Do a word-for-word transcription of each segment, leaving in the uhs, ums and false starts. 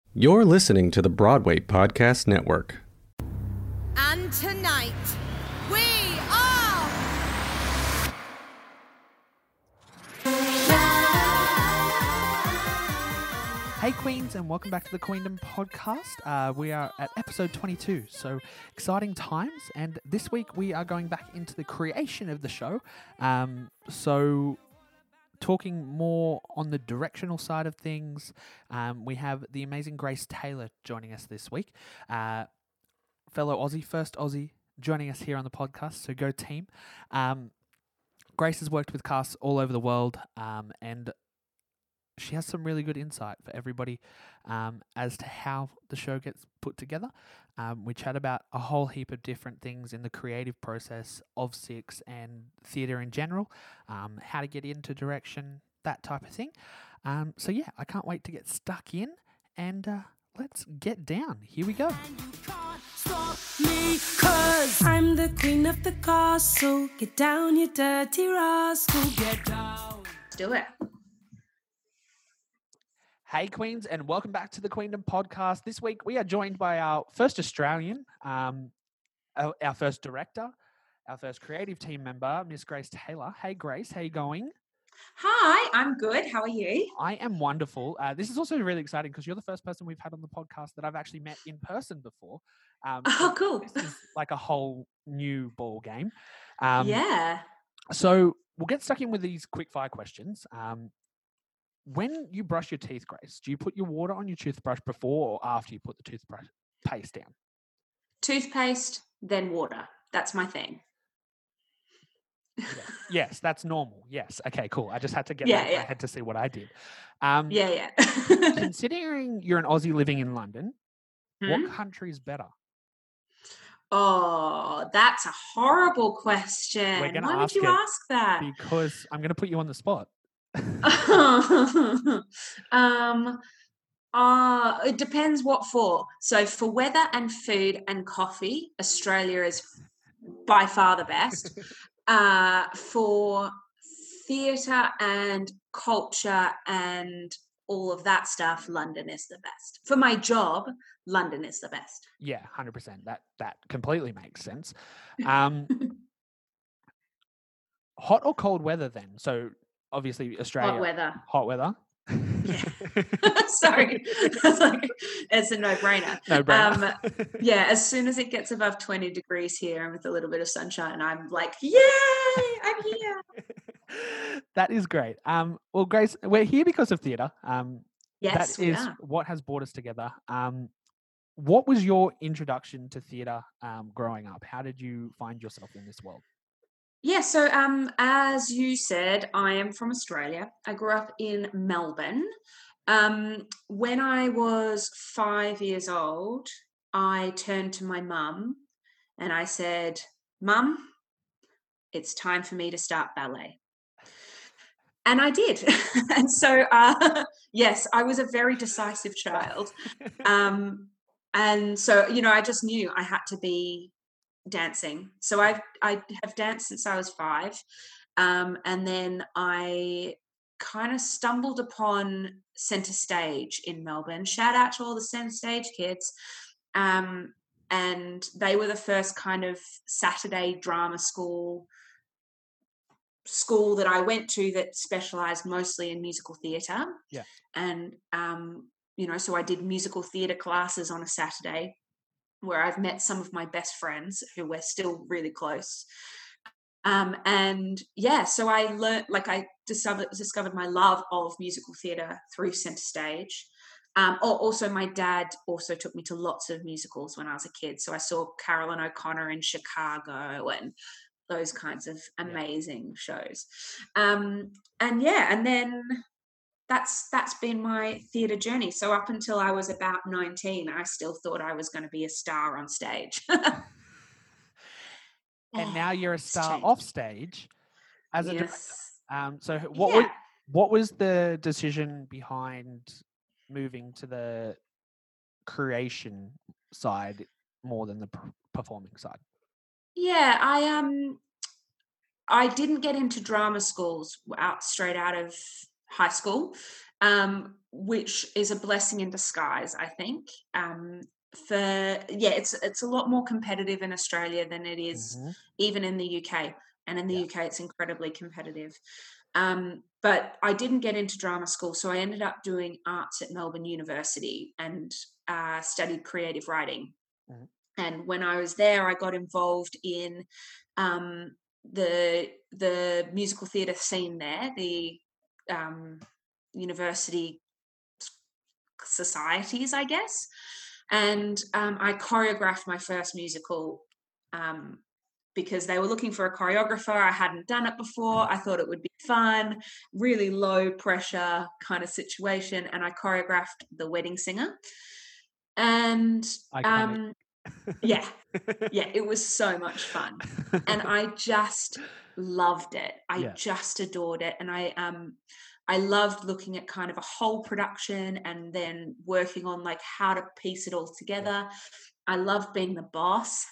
You're listening to the Broadway Podcast Network. And tonight, we are... Hey Queens, and welcome back to the Queendom Podcast. Uh, we are at episode twenty-two, so exciting times. And this week we are going back into the creation of the show. Um, so talking more on the directional side of things, um, we have the amazing Grace Taylor joining us this week. Uh, fellow Aussie, first Aussie joining us here on the podcast, so go team. Um, Grace has worked with casts all over the world, um, and she has some really good insight for everybody um, as to how the show gets put together. Um, we chat about a whole heap of different things in the creative process of Six and theatre in general, um, how to get into direction, that type of thing. Um, so yeah, I can't wait to get stuck in and uh, let's get down. Here we go. Me, cause I'm the queen of the castle. Get down, you dirty rascal. Get down. Do it. Hey Queens, and welcome back to the Queendom Podcast. This week we are joined by our first Australian, um, our, our first director, our first creative team member, Miss Grace Taylor. Hey Grace, how you going? Hi, I'm good. How are you? I am wonderful. Uh, this is also really exciting because you're the first person we've had on the podcast that I've actually met in person before. Um, Oh, cool. This is like a whole new ball game. Um, Yeah. So we'll get stuck in with these quick fire questions. Um, When you brush your teeth, Grace, do you put your water on your toothbrush before or after you put the toothbrush paste down? Toothpaste, then water. That's my thing. Yeah. Yes, that's normal. Yes. Okay, cool. I just had to get Yeah, that in yeah. my head to see what I did. Um, Yeah, yeah. Considering you're an Aussie living in London, Hmm? what country is better? Oh, that's a horrible question. We're gonna Why would ask you it ask that? Because I'm going to put you on the spot. um, uh, it depends what for. So for weather and food and coffee, Australia is by far the best. Uh, for theatre and culture and all of that stuff, London is the best. For my job, London is the best. Yeah, one hundred percent. That that completely makes sense. Um, hot or cold weather then? So obviously Australia. Hot weather. Hot weather. Yeah. Sorry. It's like, it's a no-brainer. No brainer. Um, yeah, as soon as it gets above twenty degrees here and with a little bit of sunshine, I'm like, yay, I'm here. That is great. Um, well, Grace, we're here because of theatre. Um, Yes, that we is are. what has brought us together. Um, what was your introduction to theatre um, growing up? How did you find yourself in this world? Yeah, so um, as you said, I am from Australia. I grew up in Melbourne. Um, when I was five years old, I turned to my mum and I said, Mum, it's time for me to start ballet. And I did. And so, uh, yes, I was a very decisive child. Um, and so, you know, I just knew I had to be dancing. So I've I have danced since I was five, um, and then I kind of stumbled upon Centre Stage in Melbourne. Shout out to all the Centre Stage kids, um, and they were the first kind of Saturday drama school school that I went to that specialised mostly in musical theatre. Yeah, and um, you know, so I did musical theatre classes on a Saturday, where I've met some of my best friends who we're still really close. Um, and yeah, so I learned, like I discovered, discovered my love of musical theatre through Centre Stage. Um, also, my dad also took me to lots of musicals when I was a kid. So I saw Carolyn O'Connor in Chicago and those kinds of amazing shows. Um, and yeah, and then that's that's been my theatre journey. So up until I was about nineteen, I still thought I was going to be a star on stage. and now you're a It's star changed. off stage as a director. Yes. Um, so what was, Yeah. what was the decision behind moving to the creation side more than the per- performing side? Yeah, I um I didn't get into drama schools out straight out of high school. Um, which is a blessing in disguise, I think. Um, for yeah, it's it's a lot more competitive in Australia than it is Mhm. even in the U K. And in the Yeah. U K, it's incredibly competitive. Um, but I didn't get into drama school, so I ended up doing arts at Melbourne University and uh, studied creative writing. Mhm. And when I was there, I got involved in um, the the musical theatre scene there, the um, university societies, I guess. And um, I choreographed my first musical um, because they were looking for a choreographer. I hadn't done it before. I thought it would be fun, really low pressure kind of situation. And I choreographed The Wedding Singer. And Iconic. um, yeah, yeah, it was so much fun. And I just loved it. I Yeah. just adored it. And I um I loved looking at kind of a whole production and then working on like how to piece it all together. I loved being the boss.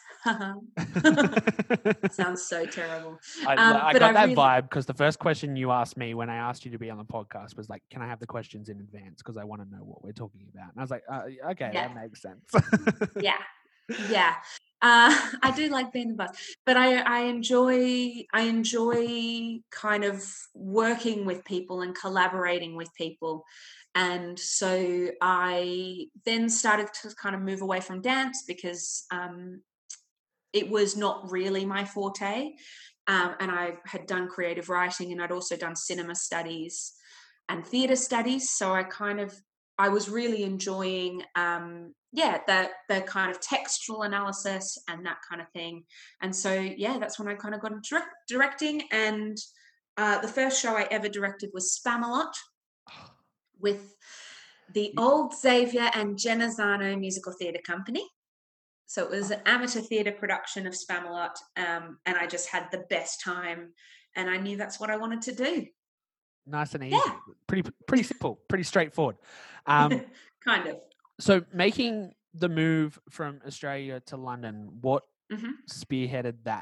Sounds so terrible. I, Um, I but got I that really, vibe because the first question you asked me when I asked you to be on the podcast was like, "Can I have the questions in advance? Because I want to know what we're talking about." And I was like, uh, "Okay, Yeah. that makes sense." yeah, yeah. Uh, I do like being the boss, but I, I enjoy I enjoy kind of working with people and collaborating with people. And so I then started to kind of move away from dance because um, it was not really my forte. Um, and I had done creative writing, and I'd also done cinema studies and theatre studies. So I kind of, I was really enjoying, um, yeah, the the kind of textual analysis and that kind of thing. And so, yeah, that's when I kind of got into direct, directing. And uh, the first show I ever directed was Spamalot with the Old Xavier and Genazzano Musical Theatre Company. So it was an amateur theatre production of Spamalot, um, and I just had the best time, and I knew that's what I wanted to do. Nice and easy. Yeah. Pretty pretty simple, pretty straightforward. Um, kind of. so making the move from Australia to London, what hmm spearheaded that?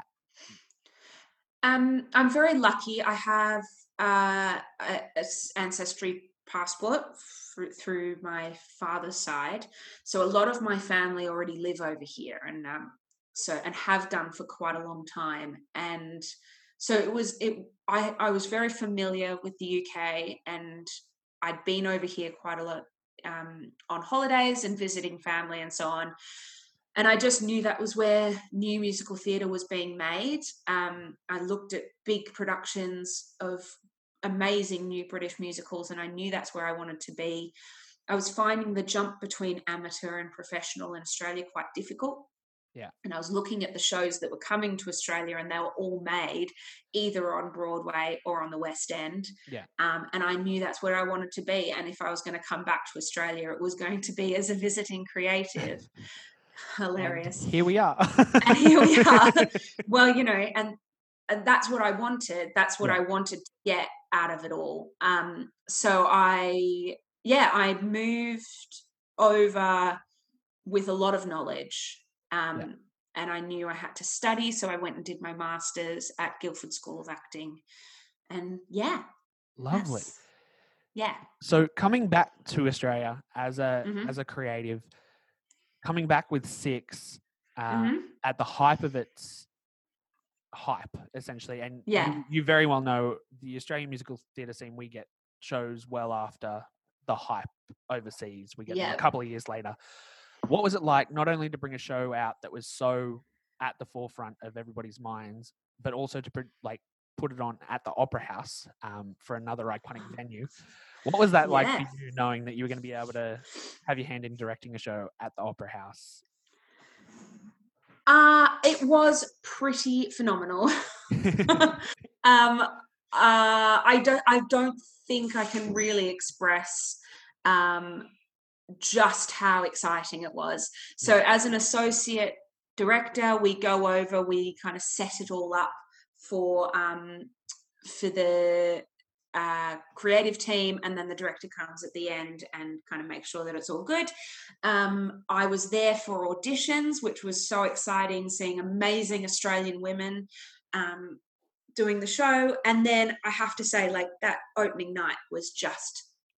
Um, I'm very lucky. I have uh, a, a s- ancestry passport through, through my father's side, so a lot of my family already live over here, and um, so and have done for quite a long time. And so it was it. I I was very familiar with the U K, and I'd been over here quite a lot um, on holidays and visiting family and so on. And I just knew that was where new musical theatre was being made. Um, I looked at big productions of amazing new British musicals, and I knew that's where I wanted to be. I was finding the jump between amateur and professional in Australia quite difficult. Yeah. And I was looking at the shows that were coming to Australia, and they were all made either on Broadway or on the West End. Yeah. Um, and I knew that's where I wanted to be. And if I was going to come back to Australia, it was going to be as a visiting creative. Hilarious. And here we are. And here we are. Well, you know, and, and that's what I wanted. That's what Yeah. I wanted to get out of it all. Um, so I, yeah, I moved over with a lot of knowledge. Um, Yeah. And I knew I had to study. So I went and did my master's at Guildford School of Acting. And yeah. Lovely. that's- Yeah. So coming back to Australia as a Mhm. as a creative, coming back with Six uh, Mhm. at the hype of its hype, essentially, and Yeah. you, you very well know the Australian musical theatre scene. We get shows well after the hype overseas. We get them Yeah. a couple of years later. What was it like not only to bring a show out that was so at the forefront of everybody's minds, but also to put, like put it on at the Opera House um, for another iconic venue? What was that like Yeah. for you, knowing that you were going to be able to have your hand in directing a show at the Opera House? Uh, it was pretty phenomenal. um, uh, I don't, I don't think I can really express um, just how exciting it was. So, as an associate director, we go over, we kind of set it all up for um, for the uh, creative team, and then the director comes at the end and kind of makes sure that it's all good. Um, I was there for auditions, which was so exciting, seeing amazing Australian women um, doing the show. And then I have to say, like, that opening night was just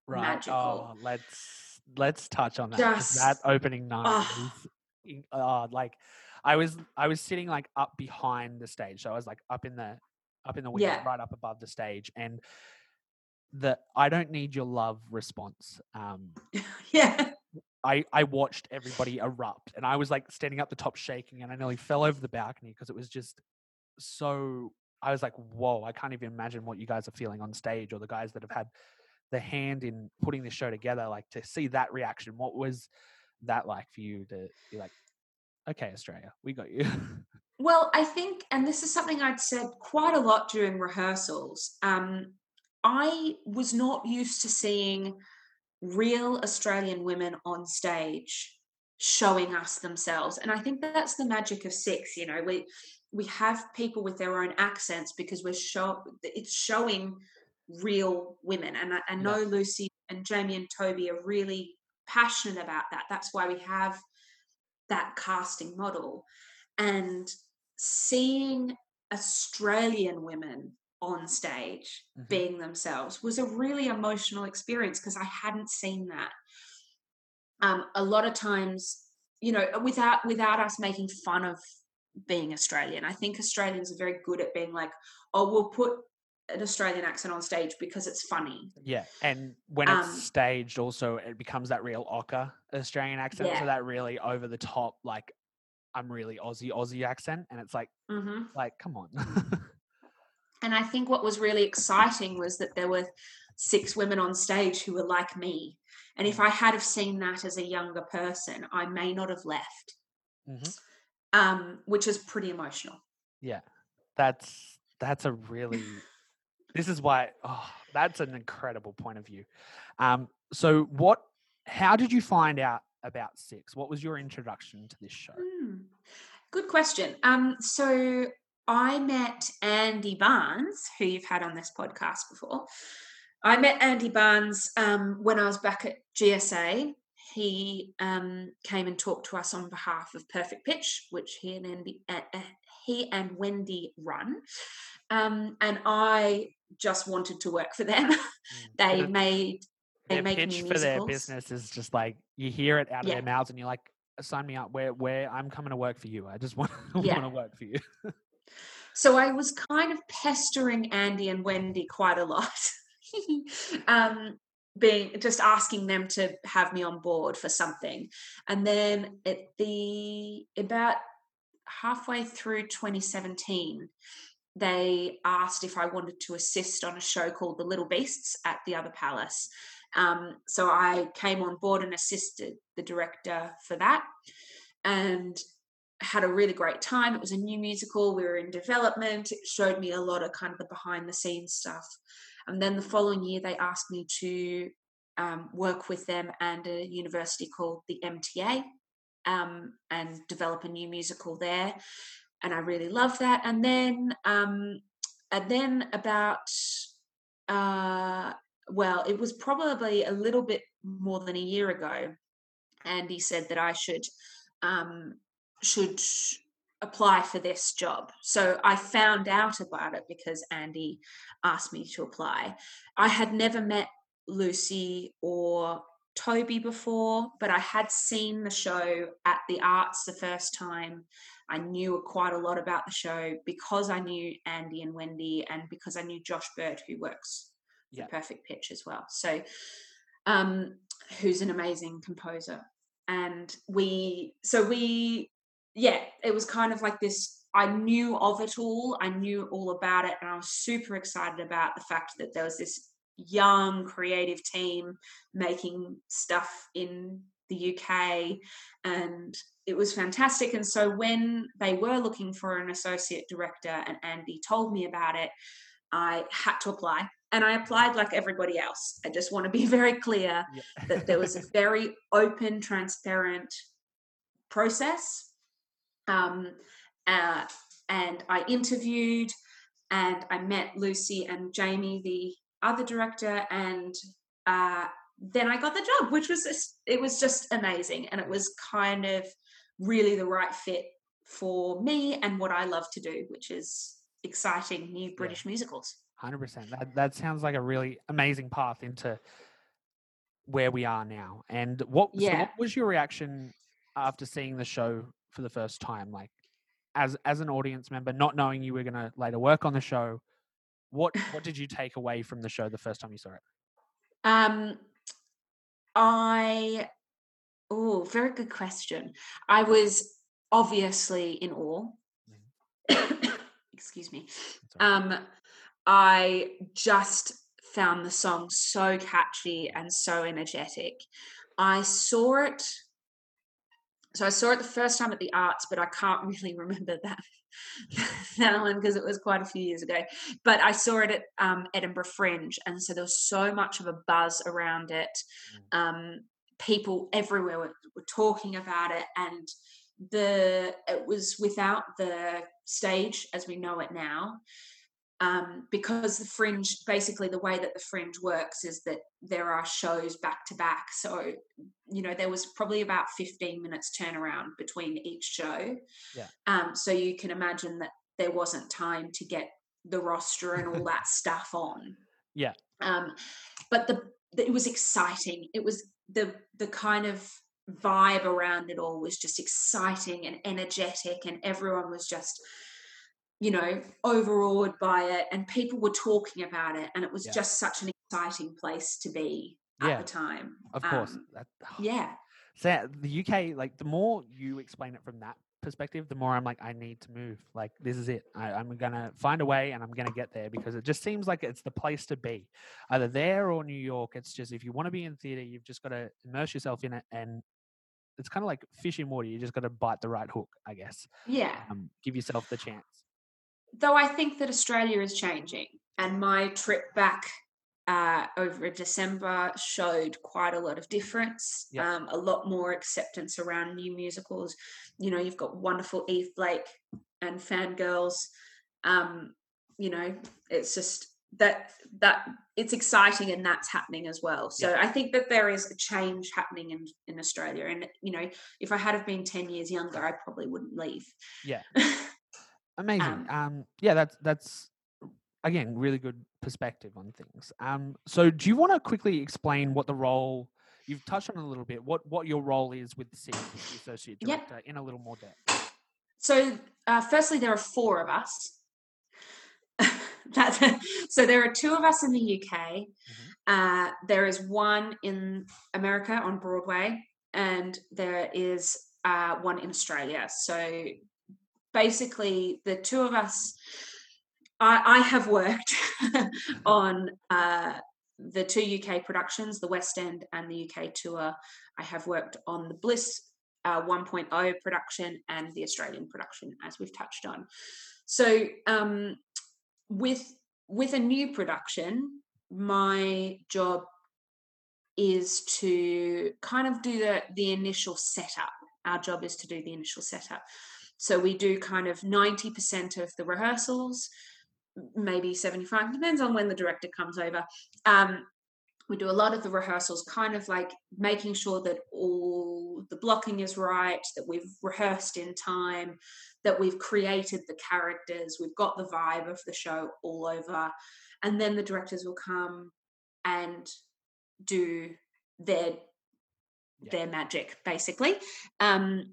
Right. magical. Oh, let's let's touch on that. 'Cause that Just opening night oh, was, in- uh, like, I was I was sitting like up behind the stage, so I was like up in the up in the wings, yeah, right up above the stage, and the "I don't need your love" response. Um, yeah, I I watched everybody erupt, and I was like standing up the top shaking, and I nearly fell over the balcony because it was just so. I was like, whoa! I can't even imagine what you guys are feeling on stage, or the guys that have had the hand in putting this show together. Like, to see that reaction, what was that like for you to be like, okay, Australia, we got you? Well, I think, and this is something I'd said quite a lot during rehearsals. Um, I was not used to seeing real Australian women on stage showing us themselves, and I think that's the magic of Six. You know, we we have people with their own accents because we're show it's showing real women, and I, I Yeah. know Lucy and Jamie and Toby are really passionate about that. That's why we have that casting model. And seeing Australian women on stage Mhm. being themselves was a really emotional experience because I hadn't seen that. Um, a lot of times, you know, without without us making fun of being Australian, I think Australians are very good at being like, oh, we'll put an Australian accent on stage because it's funny. Yeah, and when it's Um, staged, also it becomes that real ochre Australian accent, so yeah. that really over the top, like, I'm really Aussie Aussie accent, and it's like, hmm like come on. And I think what was really exciting was that there were six women on stage who were like me. And if Mm. I had have seen that as a younger person, I may not have left, Mhm. um, which is pretty emotional. Yeah, that's that's a really. This is why. Oh, that's an incredible point of view. Um, so what? How did you find out about Six? What was your introduction to this show? Hmm. Good question. Um, so I met Andy Barnes, who you've had on this podcast before. I met Andy Barnes um, when I was back at G S A. He um, came and talked to us on behalf of Perfect Pitch, which he and Andy, uh, uh, he and Wendy run, um, and I just wanted to work for them. They Their, made they their make pitch new for their musicals. business is just like you hear it out of Yeah, their mouths, and you're like, sign me up. Where where I'm coming to work for you. I just want yeah. want to work for you. So I was kind of pestering Andy and Wendy quite a lot, um, being just asking them to have me on board for something. And then at the about halfway through twenty seventeen, they asked if I wanted to assist on a show called The Little Beasts at the Other Palace. Um, so I came on board and assisted the director for that, and had a really great time. It was a new musical. We were in development. It showed me a lot of kind of the behind the scenes stuff. And then the following year, they asked me to um, work with them and a university called the M T A um, and develop a new musical there. And I really loved that. And then, um, and then about, uh, well, it was probably a little bit more than a year ago. Andy said that I should um, should apply for this job. So I found out about it because Andy asked me to apply. I had never met Lucy or Toby before, but I had seen the show at the Arts the first time. I knew quite a lot about the show because I knew Andy and Wendy, and because I knew Josh Bird, who works for Yeah. Perfect Pitch as well. So, um, who's an amazing composer. And we, so we, yeah, it was kind of like this. I knew of it all. I knew all about it. And I was super excited about the fact that there was this young creative team making stuff in the U K. And it was fantastic. And so when they were looking for an associate director and Andy told me about it, I had to apply. And I applied like everybody else. I just want to be very clear Yeah. that there was a very open, transparent process. Um, uh, and I interviewed and I met Lucy and Jamie, the other director, and uh, then I got the job, which was just, it was just amazing. And it was kind of really the right fit for me and what I love to do, which is exciting new British musicals. one hundred percent. That that sounds like a really amazing path into where we are now. And what, so Yeah. what was your reaction after seeing the show for the first time? Like, as as an audience member, not knowing you were going to later work on the show, what what did you take away from the show the first time you saw it? Um, I oh, very good question. I was obviously in awe. Excuse me. Um, I just found the song so catchy and so energetic. I saw it. So I saw it the first time at the Arts, but I can't really remember that that one because it was quite a few years ago. But I saw it at um, Edinburgh Fringe, and so there was so much of a buzz around it. Um, people everywhere were, were talking about it, and the it was without the stage as we know it now. Um, because the Fringe, basically the way that the Fringe works is that there are shows back to back. So, you know, there was probably about fifteen minutes turnaround between each show. Yeah. Um, so you can imagine that there wasn't time to get the roster and all that stuff on. Yeah. Um, but the, the it was exciting. It was the the kind of vibe around it all was just exciting and energetic, and everyone was just, you know, overawed by it, and people were talking about it, and it was Yeah. just such an exciting place to be at Yeah, the time. Of course. Um, That, yeah. So the U K, like the more you explain it from that perspective, the more I'm like, I need to move. Like, this is it. I, I'm going to find a way and I'm going to get there, because it just seems like it's the place to be. Either there or New York. It's just, if you want to be in theatre, you've just got to immerse yourself in it, and it's kind of like fish in water. You just got to bite the right hook, I guess. Yeah. Um, give yourself the chance. Though I think that Australia is changing, and my trip back uh, over December showed quite a lot of difference, Yeah. um, a lot more acceptance around new musicals. You know, you've got wonderful Eve Blake and Fangirls. Um, you know, it's just that that it's exciting, and that's happening as well. So Yeah. I think that there is a change happening in, in Australia. And, you know, if I had have been ten years younger, I probably wouldn't leave. Yeah. Amazing. Um, Um, yeah, that's that's again really good perspective on things. Um, so do you want to quickly explain what the role, you've touched on it a little bit, what what your role is with the city, the associate Yep. director, in a little more depth? So, uh, firstly, there are four of us. That's, so there are two of us in the U K. Mm-hmm. Uh, there is one in America on Broadway, and there is uh, one in Australia. So basically, the two of us, I, I have worked on uh, the two U K productions, the West End and the U K tour. I have worked on the Bliss uh, one point oh production and the Australian production, as we've touched on. So um, with with a new production, my job is to kind of do the, the initial setup. Our job is to do the initial setup. So we do kind of ninety percent of the rehearsals, maybe seventy-five, depends on when the director comes over. Um, we do a lot of the rehearsals, kind of like making sure that all the blocking is right, that we've rehearsed in time, that we've created the characters, we've got the vibe of the show all over. And then the directors will come and do their Yeah. their magic, basically. Um,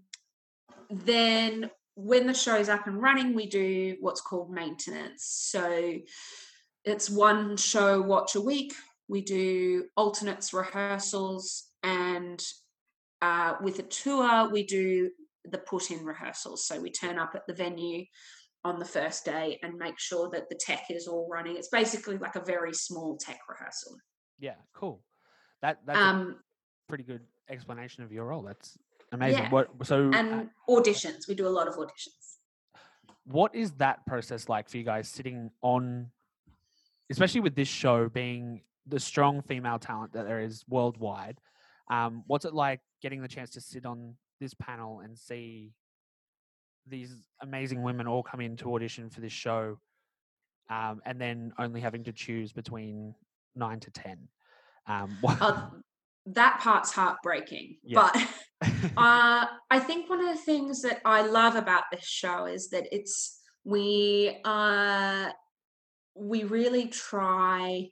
then when the show's up and running, we do what's called maintenance. So it's one show watch a week. We do alternates, rehearsals, and uh, with a tour, we do the put-in rehearsals. So we turn up at the venue on the first day and make sure that the tech is all running. It's basically like a very small tech rehearsal. Yeah, cool. That that's Um, a pretty good explanation of your role. That's amazing. Yeah. What so uh, and auditions. We do a lot of auditions. what is that process like for you guys, sitting on, especially with this show being the strong female talent that there is worldwide? Um, what's it like getting the chance to sit on this panel and see these amazing women all come in to audition for this show, um, and then only having to choose between nine to ten? Um, what- Uh, that part's heartbreaking. Yeah. But uh, I think one of the things that I love about this show is that it's we uh, we really try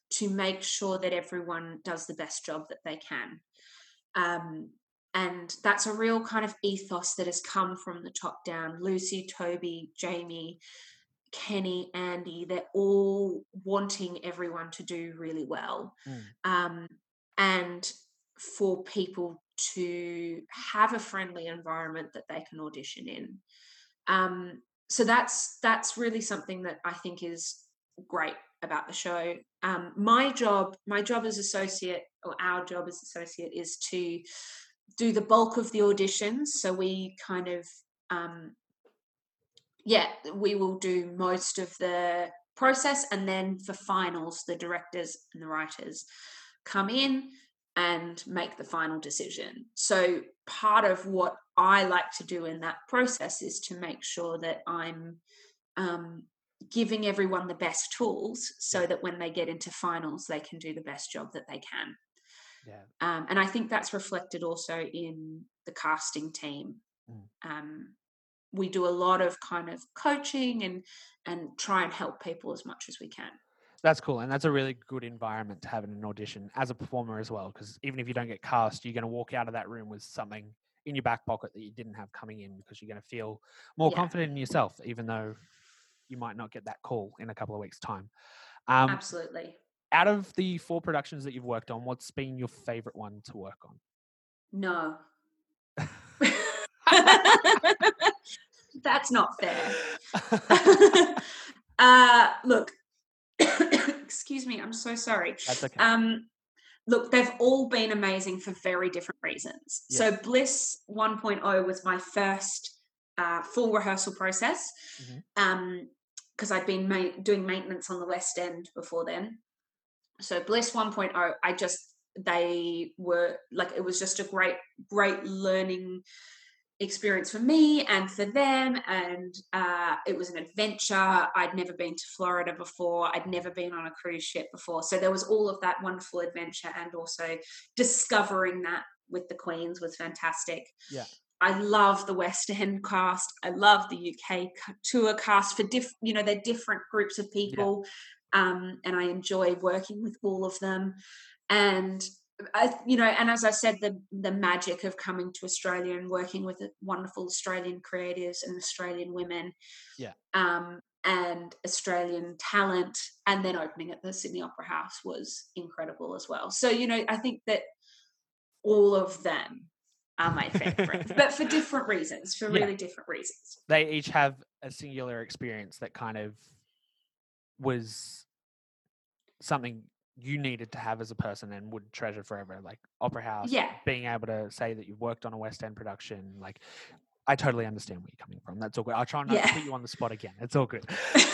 to make sure that everyone does the best job that they can. Um, and that's a real kind of ethos that has come from the top down. Lucy, Toby, Jamie, Kenny, Andy, they're all wanting everyone to do really well. Mm. Um, and for people to have a friendly environment that they can audition in. Um, so that's that's really something that I think is great about the show. Um, my job, my job as associate, or our job as associate, is to do the bulk of the auditions. So we kind of, um, yeah, we will do most of the process, and then for finals, the directors and the writers come in and make the final decision. So part of what I like to do in that process is to make sure that I'm um, giving everyone the best tools so that when they get into finals, they can do the best job that they can. Yeah. Um, and I think that's reflected also in the casting team. Mm. Um, we do a lot of kind of coaching and and try and help people as much as we can. That's cool. And that's a really good environment to have in an audition as a performer as well. Because even if you don't get cast, you're going to walk out of that room with something in your back pocket that you didn't have coming in, because you're going to feel more Yeah. confident in yourself, even though you might not get that call in a couple of weeks' time. Um, Absolutely. Out of the four productions that you've worked on, what's been your favorite one to work on? No. That's not fair. uh, look, excuse me, I'm so sorry. That's okay. Um, look, they've all been amazing for very different reasons. Yeah. So Bliss one point oh was my first uh, full rehearsal process, Mhm. um, because I'd been ma- doing maintenance on the West End before then. So Bliss one point oh, I just, they were like, it was just a great, great learning experience for me and for them. And uh, it was an adventure. I'd never been to Florida before. I'd never been on a cruise ship before. So there was all of that wonderful adventure, and also discovering that with the Queens was fantastic. Yeah. I love the West End cast. I love the U K tour cast for diff, you know, they're different groups of people. Yeah. Um, and I enjoy working with all of them. And I, you know, and as I said, the the magic of coming to Australia and working with wonderful Australian creatives and Australian women, yeah, um, and Australian talent, and then opening at the Sydney Opera House was incredible as well. So, you know, I think that all of them are my favorite, but for different reasons, for yeah. really different reasons. They each have a singular experience that kind of was something you needed to have as a person and would treasure forever, like Opera House, yeah. being able to say that you've worked on a West End production. Like, I totally understand where you're coming from. That's all good. I'll try not yeah. to put you on the spot again. It's all good. Um,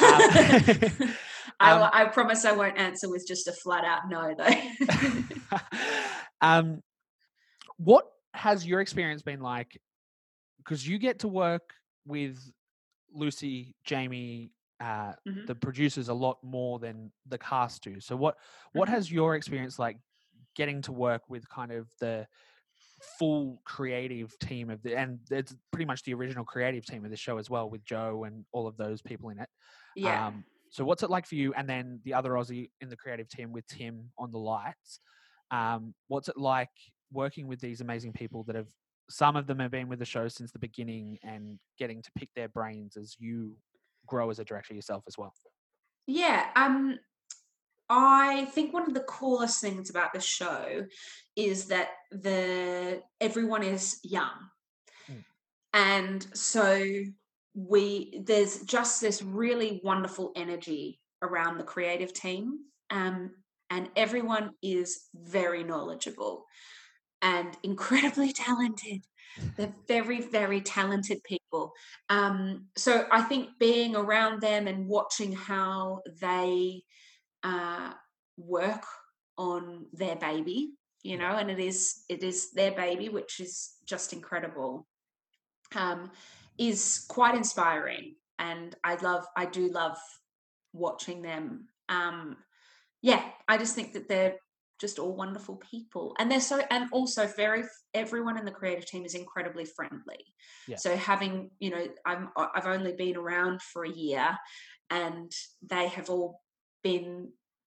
I, um, I promise I won't answer with just a flat out no, though. um, what has your experience been like? Because you get to work with Lucy, Jamie, uh, mm-hmm. the producers a lot more than the cast do. So what what mm-hmm. has your experience like getting to work with kind of the full creative team of the, and it's pretty much the original creative team of the show as well, with Joe and all of those people in it. Yeah. Um, so what's it like for you? And then the other Aussie in the creative team with Tim on the lights. Um, what's it like working with these amazing people that have, some of them have been with the show since the beginning, and getting to pick their brains as you grow as a director yourself as well? Yeah. Um, I think one of the coolest things about the show is that the everyone is young. Mm. And so we there's just this really wonderful energy around the creative team. Um, and everyone is very knowledgeable and incredibly talented. They're very, very talented people. Um, so I think being around them and watching how they uh, work on their baby, you know, and it is it is their baby, which is just incredible, um, is quite inspiring. And I love, I do love watching them. Um, yeah, I just think that they're just all wonderful people, and they're so, and also very, everyone in the creative team is incredibly friendly. Yeah. So having, you know, I'm I've only been around for a year, and they have all been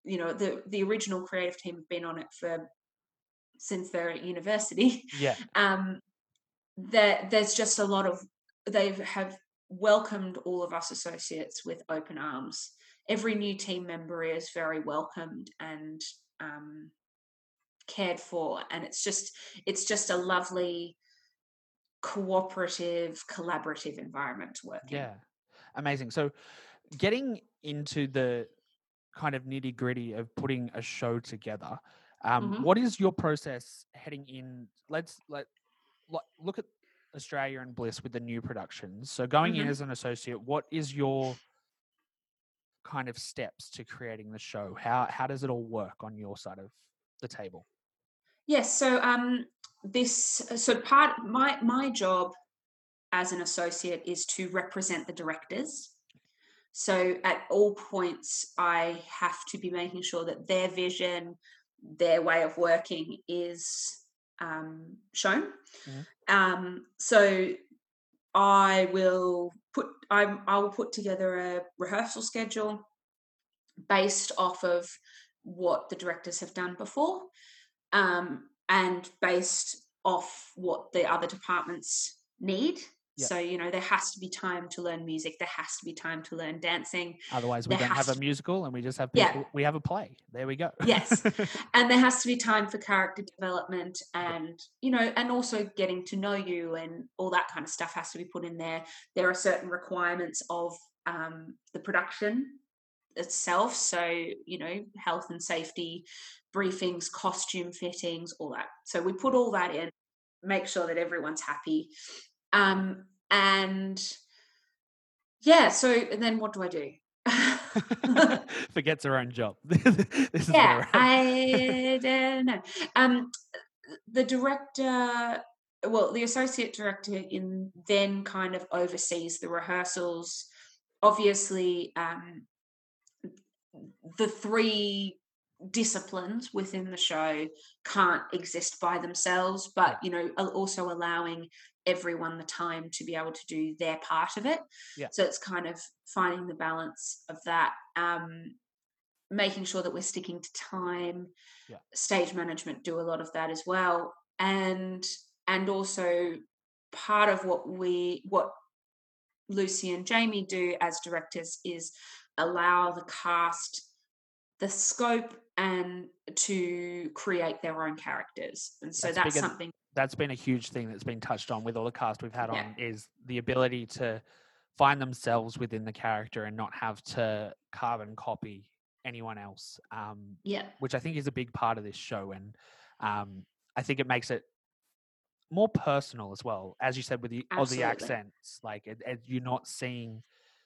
you know, the the original creative team have been on it for since they're at university. Yeah. Um, that there's just a lot of they have welcomed all of us associates with open arms. Every new team member is very welcomed and um, cared for, and it's just it's just a lovely cooperative, collaborative environment to work in. Yeah, amazing. So getting into the kind of nitty gritty of putting a show together, um, Mhm. what is your process heading in? Let's let lo- look at Australia and Bliss with the new productions. So going in Mhm. as an associate, what is your kind of steps to creating the show? How how does it all work on your side of the table? Yes, so um, this so part my my job as an associate is to represent the directors. So at all points, I have to be making sure that their vision, their way of working is um, shown. Mhm. Um, so I will put I, I will put together a rehearsal schedule based off of what the directors have done before, um, and based off what the other departments need. Yep. So, you know, there has to be time to learn music. There has to be time to learn dancing. Otherwise, we There don't has have a to- musical, and we just have Yeah. people. We have a play. There we go. Yes. And there has to be time for character development and, you know, and also getting to know you and all that kind of stuff has to be put in there. There are certain requirements of um, the production itself. So, you know, health and safety, briefings, costume fittings, all that. So we put all that in, make sure that everyone's happy. Um, and yeah, so and then what do I do? Forgets her own job. This is Yeah, where I don't know. Um, the director, well, the associate director in then kind of oversees the rehearsals. Obviously, um, the three disciplines within the show can't exist by themselves, but Yeah. you know, al- also allowing everyone the time to be able to do their part of it. Yeah. So it's kind of finding the balance of that, um, making sure that we're sticking to time. Yeah. Stage management do a lot of that as well, and and also part of what we what Lucy and Jamie do as directors is allow the cast the scope and to create their own characters. And so That's that's bigger- something. That's been a huge thing that's been touched on with all the cast we've had Yeah. on, is the ability to find themselves within the character and not have to carbon copy anyone else, um, Yeah. which I think is a big part of this show. And um, I think it makes it more personal as well, as you said, with the Aussie Absolutely. accents. Like it, it, you're not seeing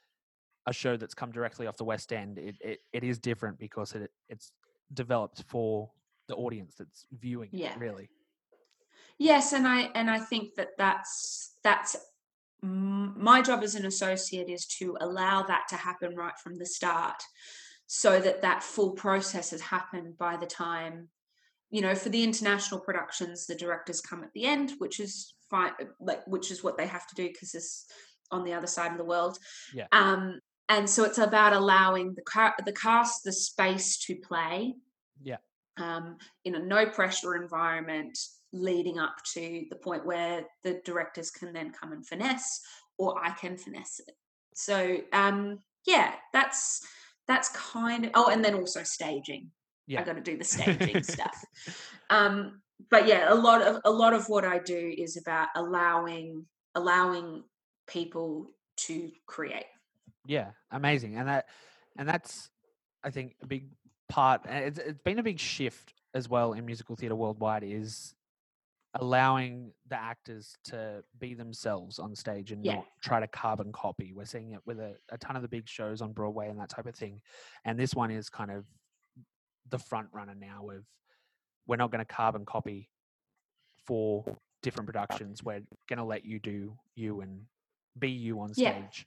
a show that's come directly off the West End. It it, it is different because it it's developed for the audience that's viewing it, Yeah. really. Yes, and I and I think that that's that's mm, my job as an associate is to allow that to happen right from the start, so that that full process has happened by the time, you know, for the international productions, the directors come at the end, which is fine, like which is what they have to do because it's on the other side of the world. Yeah. Um, and so it's about allowing the ca- the cast the space to play. Yeah. Um, in a no pressure environment, leading up to the point where the directors can then come and finesse, or I can finesse it. So um, yeah, that's that's kind of. Oh, and then also staging. Yeah. I got to do the staging stuff. Um, but yeah, a lot of a lot of what I do is about allowing allowing people to create. Yeah, amazing. And that and that's, I think, a big part. And it's it's been a big shift as well in musical theatre worldwide, is allowing the actors to be themselves on stage and Yeah. not try to carbon copy. We're seeing it with a, a ton of the big shows on Broadway and that type of thing. And this one is kind of the front runner now of, we're not going to carbon copy for different productions. We're going to let you do you and be you on Yeah. stage.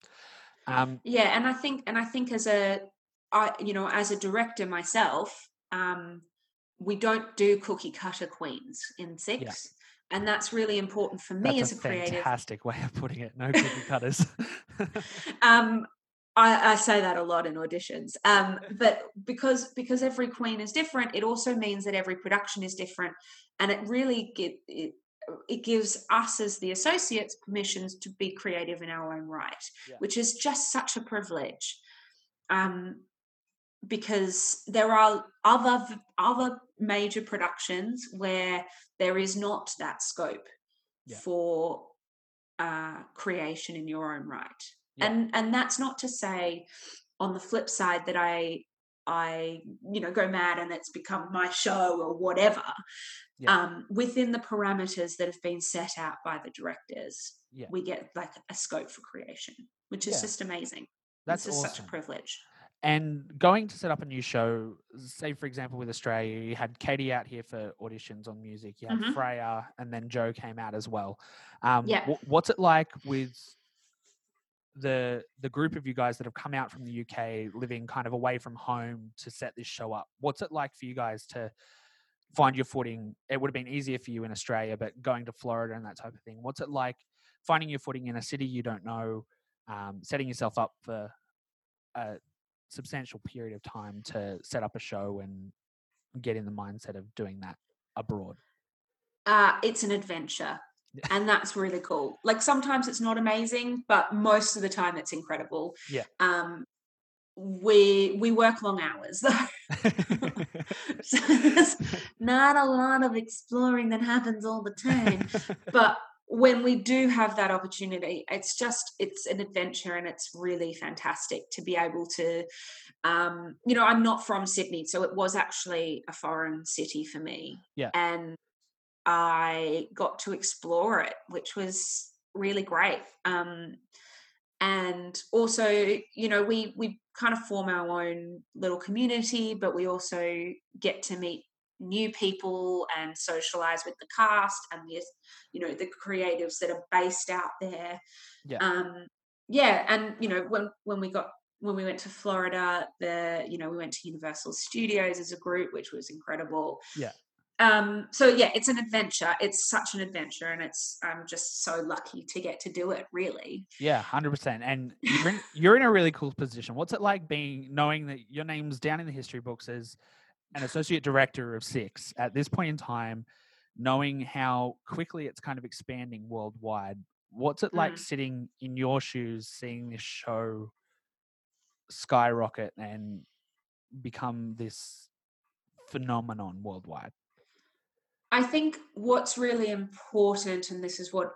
Um, Yeah, and I think and I think as a I you know as a director myself, um, we don't do cookie cutter queens in Six, and that's really important for me that's as a a creative. fantastic way of putting it. No cookie cutters. um, I, I say that a lot in auditions. Um, but because because every queen is different, it also means that every production is different, and it really get, it it gives us as the associates permissions to be creative in our own right, Yeah. which is just such a privilege. Um, because there are other other major productions where there is not that scope Yeah. for uh, creation in your own right. Yeah. And and that's not to say, on the flip side, that I I you know go mad and it's become my show or whatever. Yeah. Um, within the parameters that have been set out by the directors, Yeah. we get like a scope for creation, which is Yeah. just amazing. That's This is awesome. such a privilege. And going to set up a new show, say for example with Australia, you had Katie out here for auditions on music, you had Mhm. Freya, and then Joe came out as well. Um, Yeah. wh- what's it like with the the group of you guys that have come out from the U K, living kind of away from home to set this show up? What's it like for you guys to find your footing? It would have been easier for you in Australia, but going to Florida and that type of thing. What's it like finding your footing in a city you don't know, um, setting yourself up for a substantial period of time to set up a show and get in the mindset of doing that abroad? Uh, it's an adventure. Yeah. And that's really cool. Like sometimes it's not amazing, but most of the time it's incredible. Yeah. Um, we we work long hours though. So there's not a lot of exploring that happens all the time. But when we do have that opportunity, it's just it's an adventure, and it's really fantastic to be able to um, you know, I'm not from Sydney, so it was actually a foreign city for me. Yeah. And I got to explore it, which was really great. Um, and also, you know, we we kind of form our own little community, but we also get to meet new people and socialize with the cast and the, you know, the creatives that are based out there. Yeah. Um, yeah, and you know, when when we got when we went to Florida, the you know, we went to Universal Studios as a group, which was incredible. Yeah. Um, so yeah, it's an adventure. It's such an adventure, and it's I'm just so lucky to get to do it, really. Yeah, one hundred percent. And you're in, you're in a really cool position. What's it like being knowing that your name's down in the history books as an associate director of Six at this point in time, knowing how quickly it's kind of expanding worldwide? What's it like Mm. sitting in your shoes, seeing this show skyrocket and become this phenomenon worldwide? I think what's really important, and this is what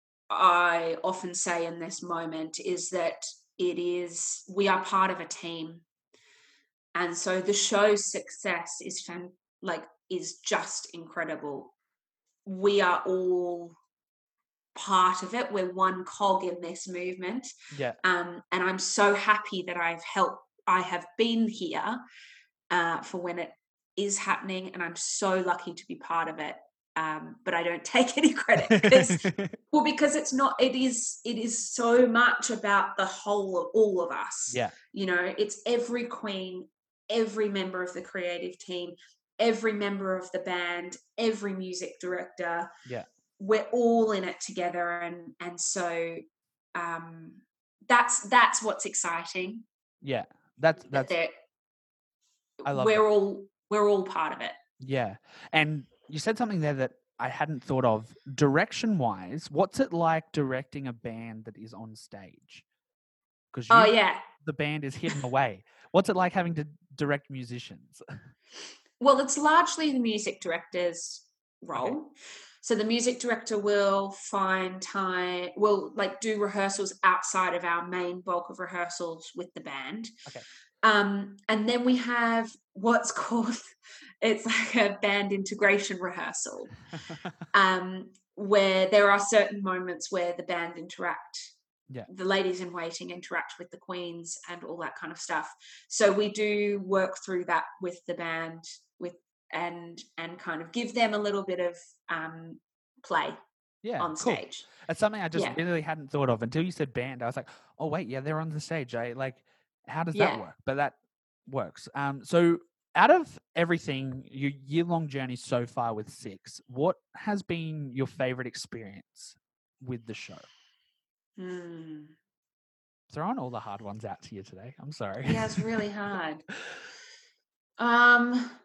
I often say in this moment, is that it is we are part of a team, and so the show's success is fan, like is just incredible. We are all part of it. We're one cog in this movement. Yeah. Um, and I'm so happy that I've helped. I have been here uh, for when it is happening, and I'm so lucky to be part of it. Um, but I don't take any credit because, well, because it's not. It is. It is so much about the whole of all of us. Yeah. You know, it's every queen, every member of the creative team, every member of the band, every music director. Yeah. We're all in it together, and and so um, that's that's what's exciting. Yeah. That's that's. That I love we're that. all we're all part of it. Yeah. And you said something there that I hadn't thought of. Direction wise, what's it like directing a band that is on stage? Because Oh yeah. the band is hidden away. What's it like having to direct musicians? Well, it's largely the music director's role. Okay. So the music director will find time, will like do rehearsals outside of our main bulk of rehearsals with the band. Okay. Um, and then we have what's called, it's like a band integration rehearsal, um, where there are certain moments where the band interact, Yeah. the ladies in waiting interact with the queens and all that kind of stuff. So we do work through that with the band, with and and kind of give them a little bit of um, play Yeah. on Cool. stage. That's something I just Yeah. really hadn't thought of until you said band. I was like, oh wait, yeah, they're on the stage. I like, how does that Yeah. work? But that works. Um, so out of everything, your year-long journey so far with Six, what has been your favorite experience with the show? Hmm. throwing all the hard ones out to you today. I'm sorry. Yeah, it's really hard. Um,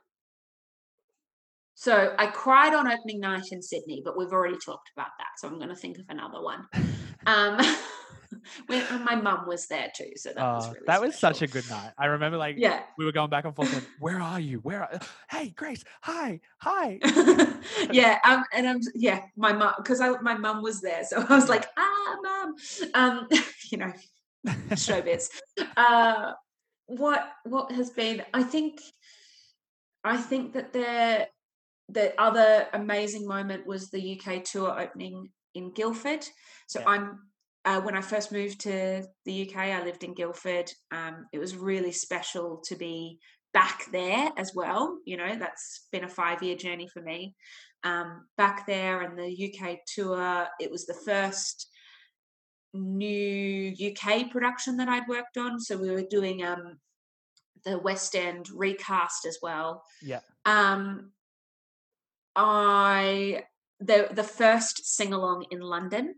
so I cried on opening night in Sydney, but we've already talked about that. So I'm going to think of another one. Um, when and my mum was there too, so that was Oh, really that was special. such a good night. I remember, like, Yeah. we were going back and forth. Like, where are you? Where? Are... Hey, Grace. Hi. Hi. Yeah. Um. And I'm. Yeah. My mum, because I my mum was there, so I was Yeah. like, ah, mum. Um. You know, showbiz. Uh. What? What has been? I think. I think that there. The other amazing moment was the U K tour opening in Guildford. So Yeah. I'm uh, when I first moved to the U K, I lived in Guildford. Um, it was really special to be back there as well. You know, that's been a five-year journey for me. Um, back there and the U K tour, it was the first new U K production that I'd worked on. So we were doing um, the West End recast as well. Yeah. Um, I the the first sing along in London.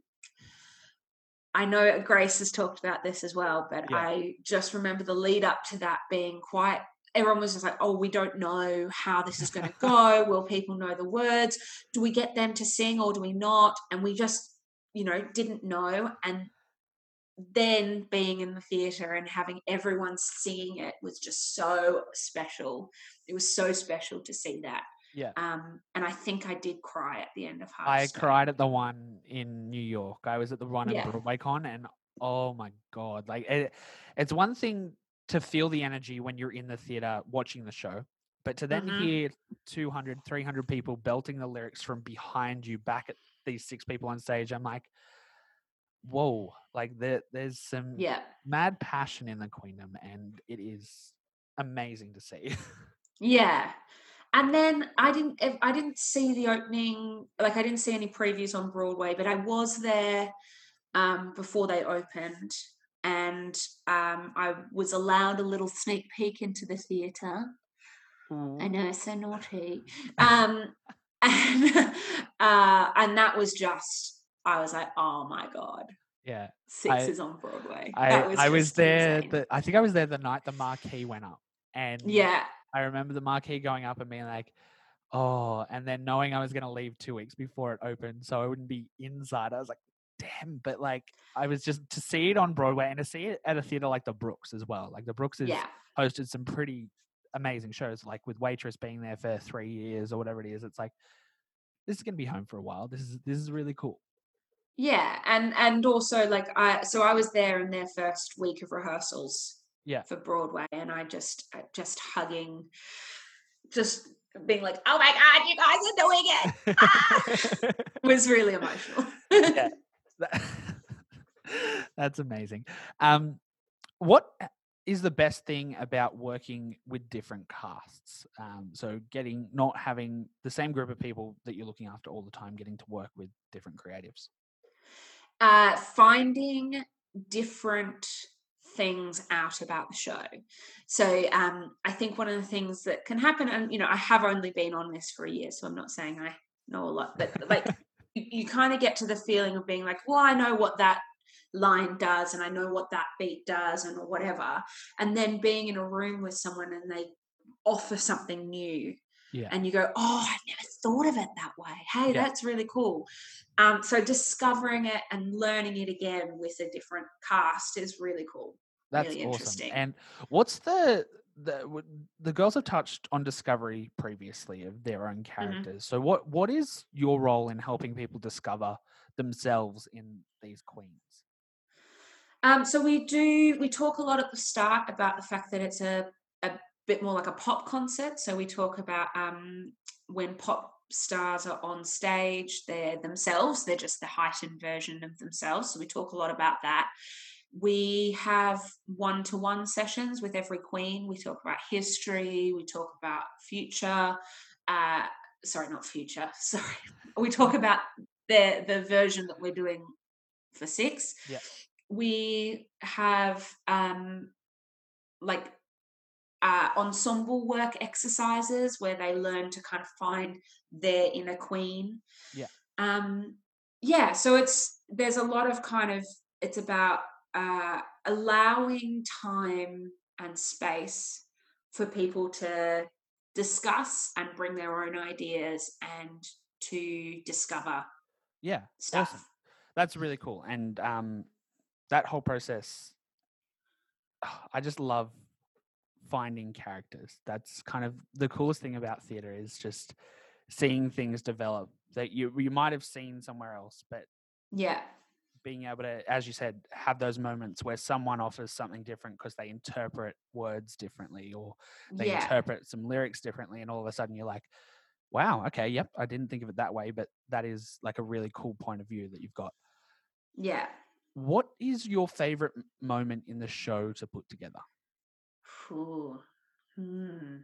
I know Grace has talked about this as well, but Yeah. I just remember the lead up to that being quite. Everyone was just like, "Oh, we don't know how this is going to go. Will people know the words? Do we get them to sing or do we not?" And we just, you know, didn't know. And then being in the theatre and having everyone singing it was just so special. It was so special to see that. Yeah. Um, and I think I did cry at the end of I Hearthstone. cried at the one in New York. I was at the one Yeah. in BroadwayCon, and oh my God, like it, it's one thing to feel the energy when you're in the theater watching the show, but to then Mhm. hear two hundred, three hundred people belting the lyrics from behind you back at these six people on stage, I'm like, whoa, like there, there's some Yeah. mad passion in the Queendom, and it is amazing to see. Yeah. And then I didn't if- I didn't see the opening, like I didn't see any previews on Broadway, but I was there um, before they opened, and um, I was allowed a little sneak peek into the theatre. I know, so naughty. Um, and, uh, and that was just, I was like, oh my God, Yeah. Six I- is on Broadway. I, that was I was just there. insane. The, I think I was there the night the marquee went up, and Yeah. I remember the marquee going up and being like, "Oh," and then knowing I was going to leave two weeks before it opened, so I wouldn't be inside. I was like, "Damn!" But like, I was just to see it on Broadway and to see it at a theater like the Brooks as well. Like the Brooks has Yeah. hosted some pretty amazing shows, like with Waitress being there for three years or whatever it is. It's like this is going to be home for a while. This is this is really cool. Yeah, and and also like I so I was there in their first week of rehearsals Yeah. for Broadway, and I just uh, just hugging, just being like, "Oh my God, you guys are doing it!" Ah! It was really emotional. Yeah. That- That's amazing. Um, what is the best thing about working with different casts? Um, so getting not having the same group of people that you're looking after all the time, getting to work with different creatives. Uh, finding different things out about the show. So um, I think one of the things that can happen, and you know, I have only been on this for a year, so I'm not saying I know a lot, but like you, you kind of get to the feeling of being like, well, I know what that line does, and I know what that beat does, and or whatever, and then being in a room with someone and they offer something new. Yeah. And you go, oh, I've never thought of it that way. Hey, Yeah. that's really cool. Um, so discovering it and learning it again with a different cast is really cool. That's really awesome. interesting. And what's the the w- the girls have touched on Discovery previously of their own characters. So what what is your role in helping people discover themselves in these queens? Um, so we do, we talk a lot at the start about the fact that it's a, a bit more like a pop concert. So we talk about um, when pop stars are on stage, they're themselves, they're just the heightened version of themselves. So we talk a lot about that. We have one-to-one sessions with every queen. We talk about history, we talk about future, uh, sorry, not future, sorry. We talk about the, the version that we're doing for Six. Yeah. We have um, like uh, ensemble work exercises where they learn to kind of find their inner queen. Yeah. Um, yeah. So it's there's a lot of kind of it's about uh, allowing time and space for people to discuss and bring their own ideas and to discover Yeah, stuff. awesome. That's really cool. And um, that whole process, I just love finding characters. That's kind of the coolest thing about theatre, is just seeing things develop that you you might have seen somewhere else, but Yeah. being able to, as you said, have those moments where someone offers something different because they interpret words differently, or they Yeah. interpret some lyrics differently, and all of a sudden you're like, wow, okay, yep, I didn't think of it that way, but that is like a really cool point of view that you've got. Yeah. What is your favorite m- moment in the show to put together? Ooh. Hmm.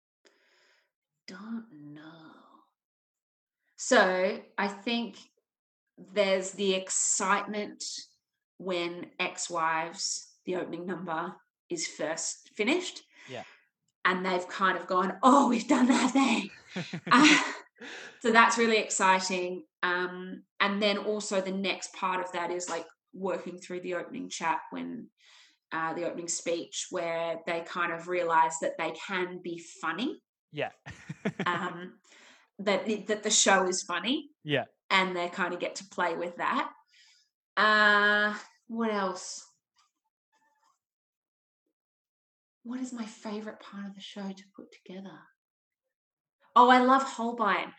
Don't know. So I think there's the excitement when Ex-Wives, the opening number, is first finished. Yeah. And they've kind of gone, oh, we've done that thing. uh, so that's really exciting. Um, and then also the next part of that is like working through the opening chat, when uh, the opening speech, where they kind of realize that they can be funny. Yeah. um, that that the show is funny. Yeah. And they kind of get to play with that. Uh, what else? What is my favorite part of the show to put together? Oh, I love Holbein.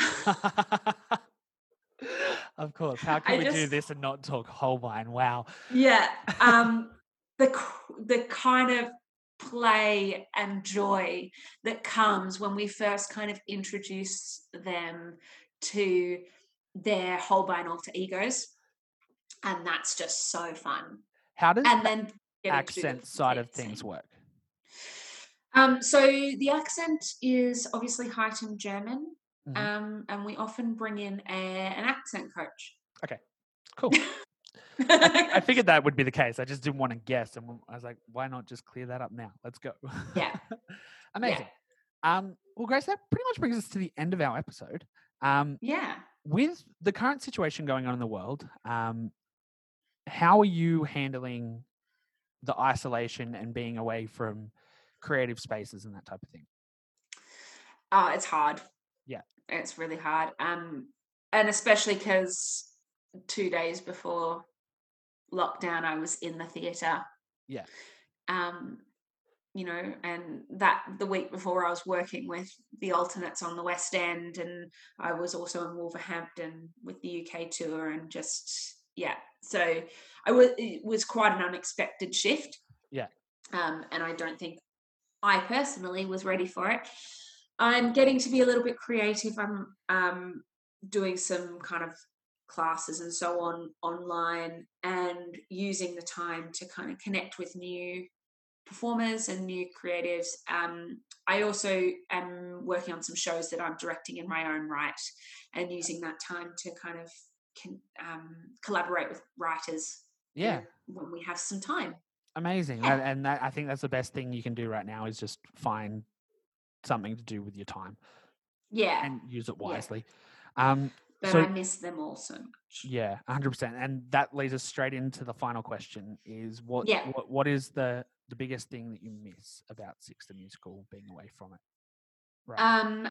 Of course. How can I we do just- this and not talk Holbein? Wow. Yeah. Um, the the kind of play and joy that comes when we first kind of introduce them to their Holbein alter egos, and that's just so fun. How does And the then getting to do the accent side of complete things scene. work? Um, so the accent is obviously heightened German, Mhm. um, and we often bring in a, an accent coach. Okay, cool. I, think, I figured that would be the case. I just didn't want to guess, and I was like, why not just clear that up now? Let's go. Yeah. Amazing. Um, well, Grace, that pretty much brings us to the end of our episode. Um, Yeah. with the current situation going on in the world, um, how are you handling the isolation and being away from creative spaces and that type of thing? Oh, it's hard. Yeah. It's really hard. Um, and especially because two days before lockdown, I was in the theatre. Yeah. Um, you know, and that the week before I was working with the alternates on the West End, and I was also in Wolverhampton with the U K tour, and just, yeah. So I was, it was quite an unexpected shift. Yeah. Um, and I don't think I personally was ready for it. I'm getting to be a little bit creative. I'm um, doing some kind of classes and so on online, and using the time to kind of connect with new performers and new creatives. Um, I also am working on some shows that I'm directing in my own right, and using that time to kind of can, um, collaborate with writers. Yeah. When we have some time. Amazing. Yeah. And, and that, I think that's the best thing you can do right now, is just find something to do with your time Yeah. and use it Yeah. wisely. Um, But so I miss them all so much. yeah, one hundred percent. And that leads us straight into the final question: is what Yeah. what, what is the the biggest thing that you miss about Six the Musical, being away from it? Right. now? Um,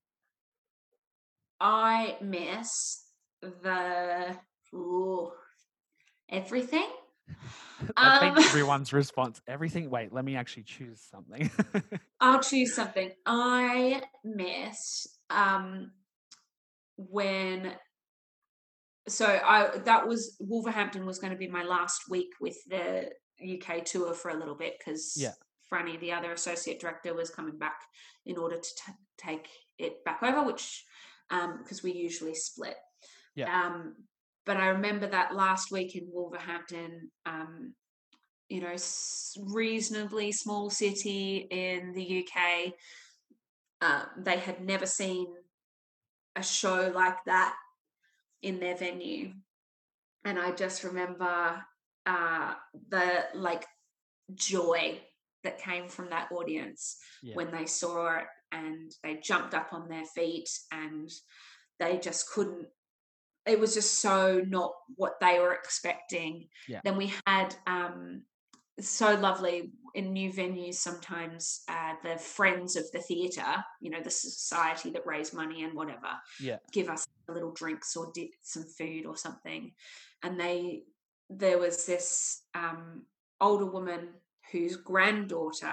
I miss the ooh, everything. I Um, think everyone's response. Everything. Wait, let me actually choose something. I'll choose something. I miss um when. So I that was Wolverhampton was going to be my last week with the U K tour for a little bit, because Yeah. Franny, the other associate director, was coming back in order to t- take it back over, which um because we usually split. Yeah. Um, but I remember that last week in Wolverhampton, um, you know, s- reasonably small city in the U K. Uh, they had never seen a show like that in their venue, and I just remember uh, the like joy that came from that audience Yeah. when they saw it, and they jumped up on their feet, and they just couldn't it was just so not what they were expecting. Yeah. Then we had um, so lovely in new venues sometimes uh, the friends of the theatre, you know, the society that raise money and whatever, Yeah. give us a little drinks or di- some food or something. And they, there was this um, older woman whose granddaughter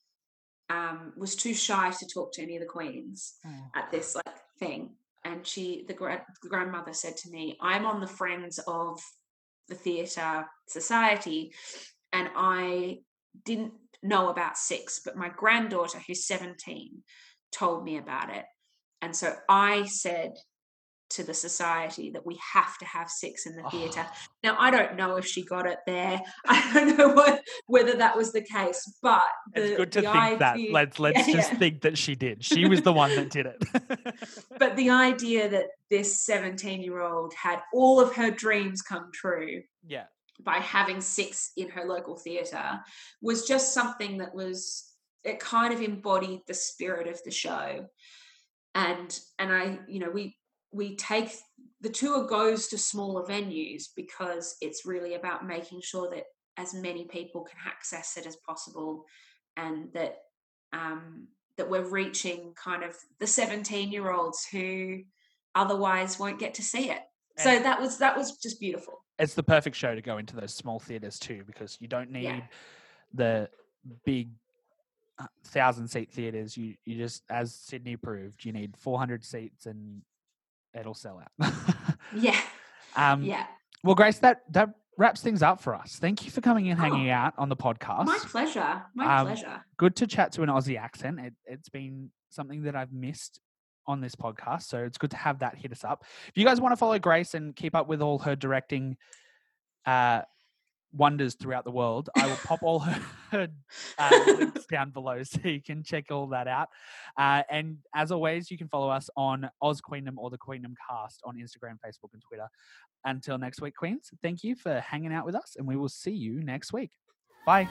um, was too shy to talk to any of the queens Oh. at this like thing. And she, the, gra- the grandmother said to me, I'm on the Friends of the Theatre Society, and I didn't know about Six, but my granddaughter, who's seventeen, told me about it. And so I said to the society that we have to have Six in the theatre. Oh. Now, I don't know if she got it there. I don't know what, whether that was the case, but the, It's good to the think idea, that. Let's let's yeah, just yeah. think that she did. She was the one that did it. But the idea that this seventeen-year-old had all of her dreams come true Yeah. by having Six in her local theatre was just something that was, it kind of embodied the spirit of the show. And and I, you know, we we take, the tour goes to smaller venues because it's really about making sure that as many people can access it as possible, and that um, that we're reaching kind of the seventeen-year-olds who otherwise won't get to see it. So And- that was that was just beautiful. It's the perfect show to go into those small theaters too, because you don't need Yeah. the big uh, thousand seat theaters. You you just, as Sydney proved, you need four hundred seats and it'll sell out. Yeah, um, yeah. Well, Grace, that that wraps things up for us. Thank you for coming in, hanging Oh. out on the podcast. My pleasure. My Um, pleasure. Good to chat to an Aussie accent. It, it's been something that I've missed on this podcast, so it's good to have that hit us up. If you guys want to follow Grace and keep up with all her directing uh, wonders throughout the world, I will pop all her, her uh, links down below so you can check all that out. Uh, and as always, you can follow us on Oz Queendom or the Queendom Cast on Instagram, Facebook, and Twitter. Until next week, Queens, thank you for hanging out with us, and we will see you next week. Bye.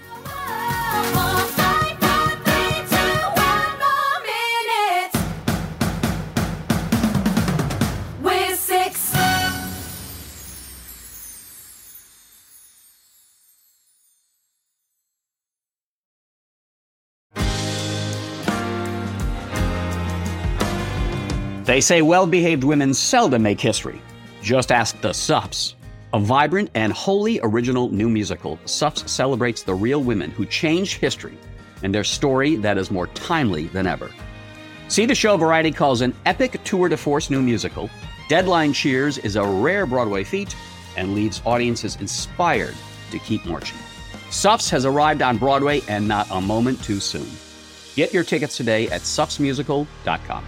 We're Six. They say well-behaved women seldom make history. Just ask the Suffs. A vibrant and wholly original new musical, Suffs celebrates the real women who changed history and their story that is more timely than ever. See the show Variety calls an epic tour de force new musical. Deadline cheers is a rare Broadway feat and leaves audiences inspired to keep marching. Suffs has arrived on Broadway, and not a moment too soon. Get your tickets today at suffs musical dot com.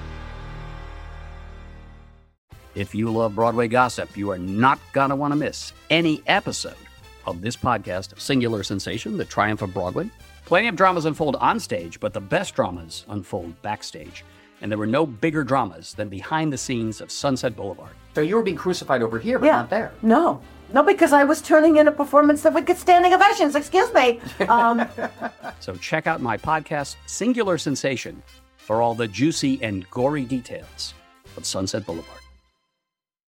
If you love Broadway gossip, you are not going to want to miss any episode of this podcast, Singular Sensation, The Triumph of Broadway. Plenty of dramas unfold on stage, but the best dramas unfold backstage. And there were no bigger dramas than behind the scenes of Sunset Boulevard. So you were being crucified over here, but Yeah. not there. No. No, because I was turning in a performance that would get standing ovations. Excuse me. Um, So check out my podcast, Singular Sensation, for all the juicy and gory details of Sunset Boulevard.